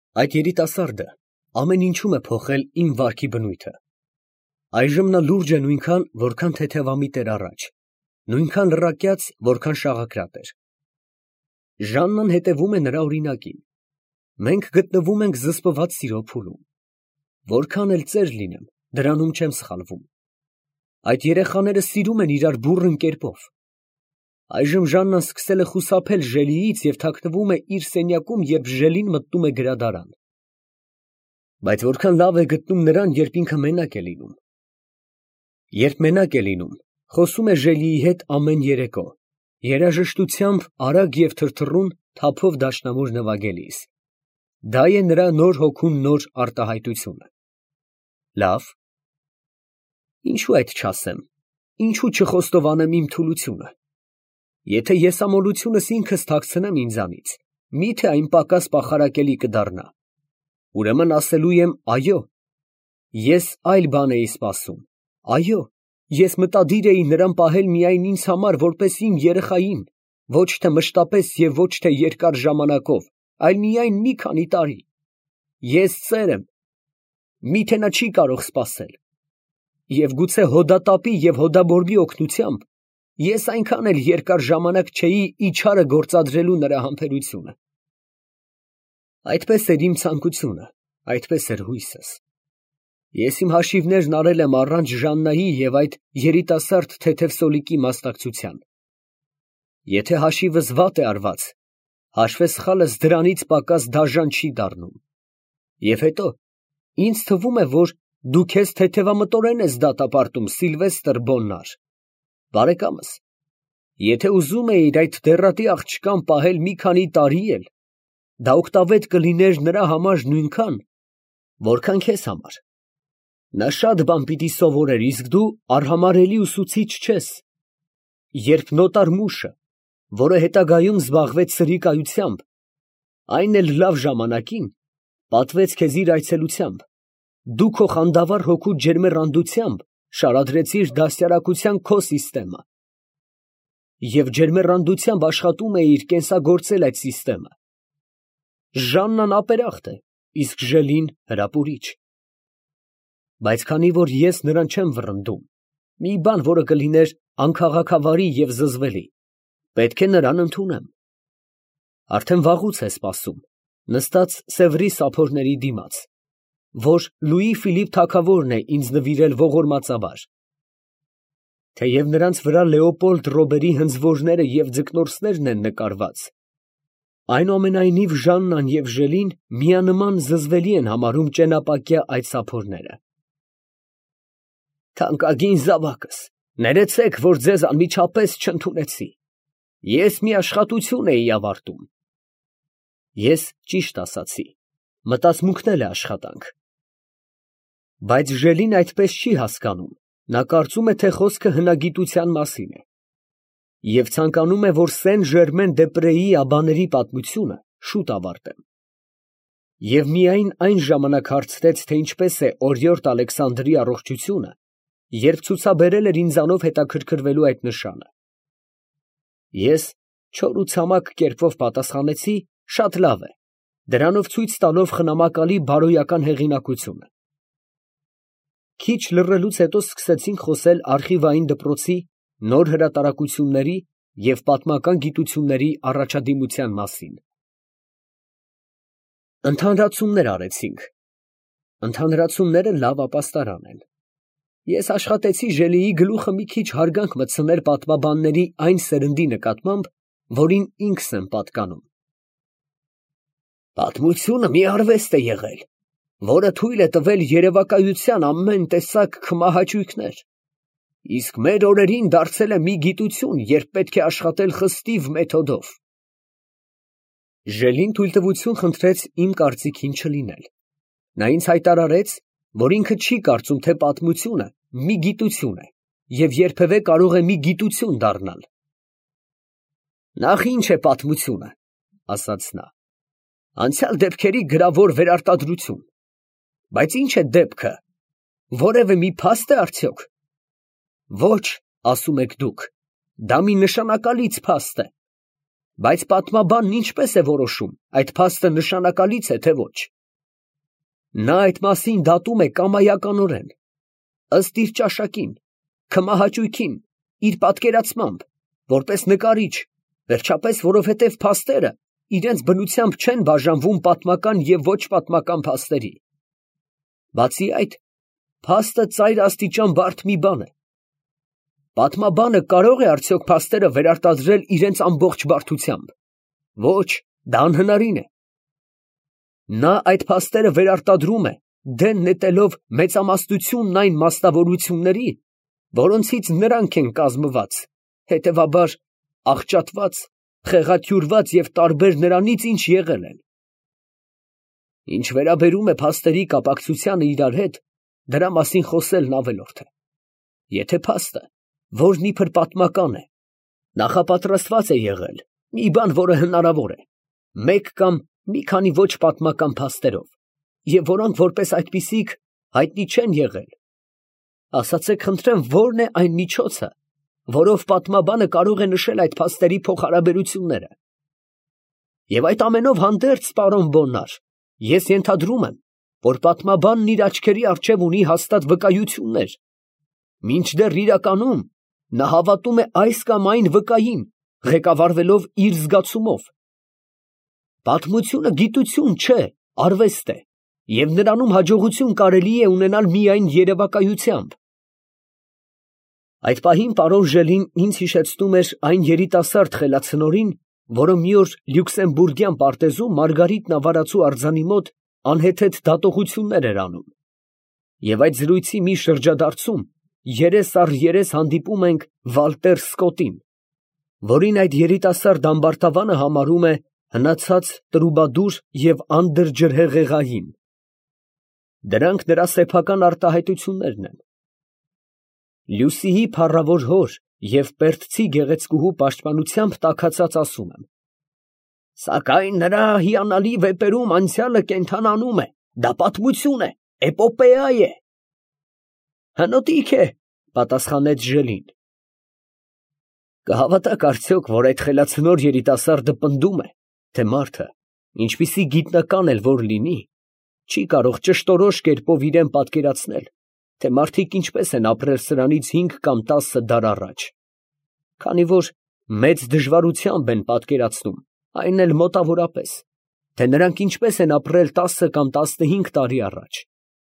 Այդ երիտասարդը ամեն ինչում է փոխել իմ վարքի բնույթը։ Այժմ նա լուրջ է նույնքան, որքան թեթևամիտ էր առաջ, նույնքան լռակյաց, որքան շաղակրատ էր։ Ժաննան հետևում է նրա օրինակին։ Մենք գտնվում ենք զսպված սիրո փուլում։ Որքան էլ ծեր լինեմ, դրանում չեմ սխալվում։ Այդ երեխաները սիրում են իրար բուռն կերպով։ Այժմ Ժաննան սկսել է խուսափել Ժելիից և թաքնվում է իր սենյակում, երբ Ժելին մտնում է գրադարան։ Բայց որքան լավ է գտնում նրան, երբ ինքը մենակ է լինում։ Երբ մենակ է լինում, խոսում է Ժելիի հետ ամեն երեկո, երաժշտությամբ արագ և թրթռուն, թափով դաշնամուր նվագելիս։ Դա է նրա նոր հոգուն նոր արտահայտությունը։ Լավ։ Ինչու այդ չասեմ, ինչու չխոստովանեմ իմ թուլությունը։ Եթե եսամոլությունս ինքս թաքցնեմ ինձանից, միթե այն պակաս պախարակելի կդառնա։ Ուրեմն ասելու եմ այո։ Ես այլ բան էի սպասում։ Այո, ես մտադիր էի նրան պահել միայն ինձ համար, որպես իմ երեխային, ոչ թե մշտապես և ոչ թե երկար ժամանակով, այլ միայն մի քանի տարի։ Ես ծեր եմ։ Միթե նա չի կարող սպասել։ Եվ գուցե հոդատապի և հոդաբորբի օգնությամբ ես այնքան էլ երկար ժամանակ չէի իչարը գործադրելու նրա համբերությունը։ Այդպես էր իմ ցանկությունը, այդպես էր հույսս։ Ես իմ հաշիվներն արել եմ առանց Ժաննայի և այդ երիտասարդ թեթև սոլիկի մասնակցության։ Եթե հաշիվս վատ է արված, հաշվեսխալս դրանից պակաս դաժան չի դառնում։ Եվ հետո, ինձ թվում է, որ դու քեզ թեթևամտորեն ես դատապարտում, Սիլվեստր Բոննար։ Բարեկամս, եթե ուզում էիր այդ դեռատի աղջկան պահել մի քանի տարի էլ, դա օգտավետ կլիներ նրա համար նույնքան, որքան քեզ համար։ Նա շատ բան պիտի սովորեր, իսկ դու արհամարհելի ուսուցիչ չես։ Երբ նոտար մուշը, որը հետագայում զբաղվեց սրիկայությամբ, այն էլ լավ ժամանակին, պատվեց քեզ իր այցելությամբ, դու քո խանդավառ հոգու ջերմեռանդությամբ շարադրեցիր դաստիարակության քո սիստեմը և ջերմեռանդությամբ աշխատում էիր կենսագործել այդ սիստեմը։ Ժաննան ապերախտ է, իսկ Ժելին հրապուրիչ։ Բայց քանի որ ես նրան չեմ վռնդում, մի բան, որը կլիներ անքաղաքավարի և զզվելի, պետք է նրան ընդունեմ։ Արդեն վաղուց է սպասում, նստած Սևրի սափորների դիմաց, որ Լուի Ֆիլիպ թագավորն է ինձ նվիրել ողորմածաբար։ Թեև նրանց վրա Լեոպոլդ Ռոբերի հնձվորները և ձկնորսներն են նկարված, այնուամենայնիվ Ժաննան և Ժելին միանման զզվելի են համարում ճենապակյա այդ սափորները։ Թանկագին զավակս, ներեցեք, որ ձեզ անմիջապես չընդունեցի։ Ես մի աշխատություն էի ավարտում։ Ես ճիշտ ասացի, մտածմունքն էլ է աշխատանք։ Բայց Ժելին այդպես չի հասկանում, նա կարծում է, թե խոսքը հնագիտության մասին է։ Եվ ցանկանում է, որ Սեն Ժերմեն դե Պրեի աբաների պատմությունը շուտ ավարտեմ։ Եվ միայն այն ժամանակ հարցրեց, թե ինչպես է օրիորդ Ալեքսանդրի առողջությունը, երբ ցուցաբերել էր ինձանով հետաքրքրվելու այդ նշանը։ Ես չոր ու ցամաք կերպով պատասխանեցի. շատ լավ է, դրանով ցույց տալով խնամակալի բարոյական հեղինակությունը։ Քիչ լռելուց հետո սկսեցինք խոսել արխիվային դպրոցի նոր հրատարակությունների և պատմական գիտությունների առաջադիմության մասին։ Ընդհանրացումներ արեցինք։ Ընդհանրացումները լավ ապաստարան են։ Ես աշխատեցի Ժելիի գլուխը մի քիչ հարգանք մտցնել պատմաբանների այն սերնդի նկատմամբ, որին ինքս եմ պատկանում։ Պատմությունը մի արվեստ է եղել, որը թույլ է տվել երևակայության ամեն տեսակ քմահաճույքներ, իսկ մեր օրերին դարձել է մի գիտություն, երբ պետք է աշխատել խստիվ մեթոդով։ Ժելին թույլտվություն խնդրեց իմ կարծիքին չլինել։ Նա ինձ հայտարարեց, որ ինքը չի կարծում, թե պատմությունը մի գիտություն է և երբևէ կարող է մի գիտություն դառնալ։ Նախ ինչ է պատմությունը, ասաց նա, անցյալ դեպքերի գրավոր վերարտադրություն, բայց ինչ է դեպքը, որևէ մի փաստ է արդյոք։ Ոչ, ասում եք դուք, դա մի նշանակալից փաստ է, բայց պատմաբանն ինչպես է որոշում, այդ փաստը նշանակալից է, թե ոչ։ Նա այդ մասին դատում է կամայականորեն, ըստ իր ճաշակին, քմահաճույքին, իր պատկերացմամբ, որպես նկարիչ, վերջապես, որովհետև փաստերը իրենց բնությամբ չեն բաժանվում պատմական և ոչ պատմական փաստերի։ Բացի այդ, փաստը ծայր աստիճան բարդ մի բան է։ Պատմաբանը կարող է արդյոք փաստերը վերարտադրել իրենց ամբողջ բարդությամբ։ Ոչ, դա անհնարին է։ Նա այդ փաստերը վերարտադրում է, դեն նետելով մեծամասնությունն այն մասնավորությունների, որոնցից նրանք են կազմված, հետևաբար աղճատված, խեղաթյուրված և տարբեր նրանից, ինչ եղել են։ Ինչ վերաբերում է փաստերի կապակցությանը իրար հետ, դրա մասին խոսելն ավելորդ է։ Եթե փաստը, որն իբր պատմական է, նախապատրաստված է եղել մի բան, որը հնարավոր է, մեկ կամ մի քանի ոչ պատմական փաստերով, և որոնք որպես այդպիսիք հայտնի չեն եղել, ասացեք խնդրեմ, ո՞րն է այն միջոցը, որով պատմաբանը կարող է նշել այդ փաստերի փոխհարաբերությունները։ Եվ այդ ամենով հանդերձ, պարոն Բոննար, ես ենթադրում եմ, որ պատմաբանն իր աչքերի առջև ունի հաստատ վկայություններ, մինչդեռ իրականում նա հավատում է այս կամ այն վկային, ղեկավարվելով իր զգացումով։ Պատմությունը գիտություն չէ, արվեստ է, և նրանում հաջողություն կարելի է ունենալ միայն երևակայությամբ։ Այդ պահին պարոն Ժելին ինձ հիշեցնում էր այն երիտասարդ խելացնորին, որը մի օր Լյուքսեմբուրգյան պարտեզում Մարգարիտ նավարածու արձանի մոտ անհեթեթ դատողություններ էր անում։ Եվ այդ զրույցի մի շրջադարձում երես առ երես հանդիպում ենք Վալտեր Սկոտին, որին այդ երիտասարդ ամբարտավանը համարում է հնացած տրուբադուր և անդրջրհեղեղային։ Դրանք նրա սեփական արտահայտություններն են։ Լյուսիի փառավոր հոր և Պերտցի գեղեցկուհու պաշտպանությամբ տաքացած ասում եմ. սակայն նրա հիանալի վեպերում անցյալը կենդանանում է, դա պատմություն է, էպոպեա է։ Հնոտիկ է, պատասխանեց Ժելին։ Կհավատաք արդյոք, որ այդ խելացնոր երիտասարդը պնդում է, թե մարդը, ինչպիսի գիտնական էլ որ լինի, չի կարող ճշտորոշ կերպով իրան պատկերացնել, թե մարդիկ ինչպես են ապրել սրանից 5 կամ 10 դար առաջ, քանի որ մեծ դժվարությամբ են պատկերացնում, այն էլ մոտավորապես, թե նրանք ինչպես են ապրել 10 կամ 15 տարի առաջ։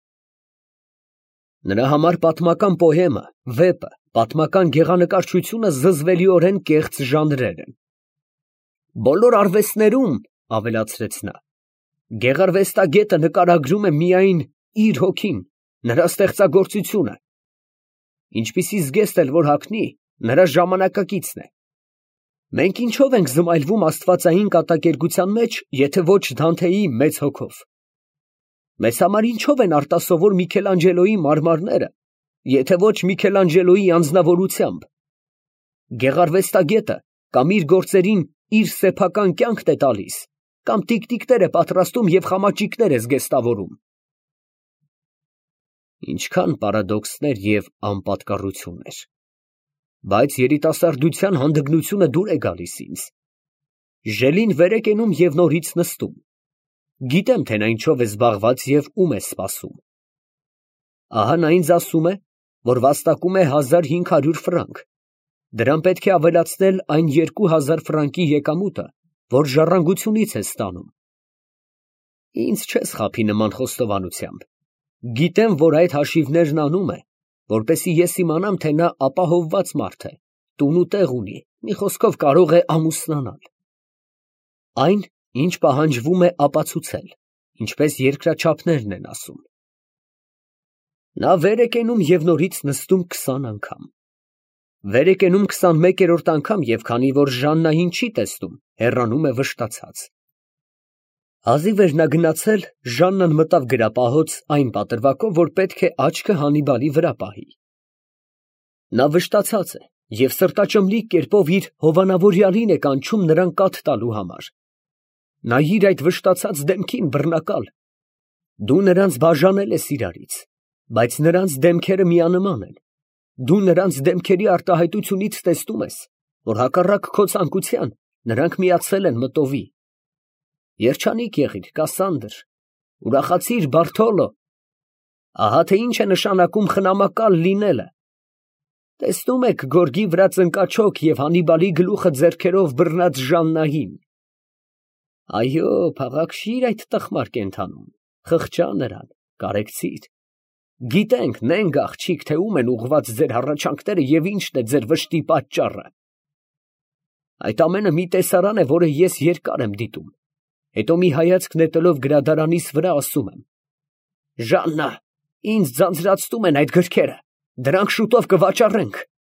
Նրա համար պատմական պոեմը, վեպը, պատմական գեղանկարչությունը զզվելիորեն կեղծ ժանրեր են։ Բոլոր արվեստներում, ավելացրեց նա, գեղարվեստագետը նկարագրում է միայն իր հոգին, նրա ստեղծագործությունը։ Ինչպիսի զգեստ էլ որ հագնի, նրա ժամանակակիցն է։ Մենք ինչով ենք զմայլվում աստվածային կատակերգության մեջ, եթե ոչ Դանթեի մեծ հոգով։ Մեզ համար ինչով են արտասովոր Միքելանջելոյի մարմարները, եթե ոչ Միքելանջելոյի անձնավորությամբ։ Գեղարվեստագետը կամ իր գործերին իր սեփական կյանքն է տալիս, կամ տիկտիկներ է պատրաստում և խամաճիկներ է զգեստավորում։ Ինչքան պարադոքսներ և անպատկառություններ, բայց երիտասարդության հանդգնությունը դուր է գալիս ինձ։ Ժելին վեր է կենում և նորից նստում։ Գիտեմ, թե նա ինչով է զբաղված և ում է սպասում։ Ահա նա ինձ ասում է, որ վաստակում է 1500 ֆրանկ։ Դրան պետք է ավելացնել այն 2000 ֆրանկի եկամուտը, որ ժառանգությունից է ստանում։ Ինձ չես խաբի նման խոստովանությամբ։ Գիտեմ, որ այդ հաշիվներն անում է, որպեսզի ես իմանամ, թե նա ապահովված մարդ է, տուն ու տեղ ունի, մի խոսքով կարող է ամուսնանալ։ Այն, ինչ պահանջվում է ապացուցել, ինչպես երկրաչափներն են ասում։ Նա վեր է կենում և նորից նստում 20 անգամ։ Վեր է կենում 21-րդ անգամ և քանի որ Ժաննային չի տեսնում, հեռանում է վշտացած։ Հազիվ էր նա գնացել, Ժաննան մտավ գրապահոց այն պատրվակով, որ պետք է աչքը Հանիբալի վրա պահի։ Նա վշտացած է և սրտաճմլիկ կերպով իր հովանավորյալին է կանչում նրան կաթ տալու համար։ Նայիր այդ վշտացած դեմքին, բռնակալ։ Դու նրանց բաժանել ես իրարից, բայց նրանց դեմքերը միանման են։ Դու նրանց դեմքերի արտահայտությունից տեսնում ես, որ հակառակ քո ցանկության նրանք միացել են մտովի։ Երջանիկ եղիր, Կասանդր, Ուրախացիր, Բարթոլո։ Ահա թե ինչ է նշանակում խնամակալ լինելը։ Տեսնում եք գորգի վրա ծնկաչոք և Հանիբալի գլուխը ձեռքերով բռնած Ժաննային։ Այո, փաղաքշիր այդ տխմար կենդանուն, խղճա նրան, կարեկցիր։ Գիտենք, նենգ աղջիկ, թե ում են ուղղված ձեր հառաչանքները և ինչն է ձեր վշտի պատճառը։ Այդ ամենը մի տեսարան է, որը ես երկար եմ դիտում։ Հետո մի հայացք նետելով գրադարանիս վրա ասում եմ. Ժաննա, ինձ ձանձրացնում են այդ գրքերը, դրանք շուտով կվաճառենք։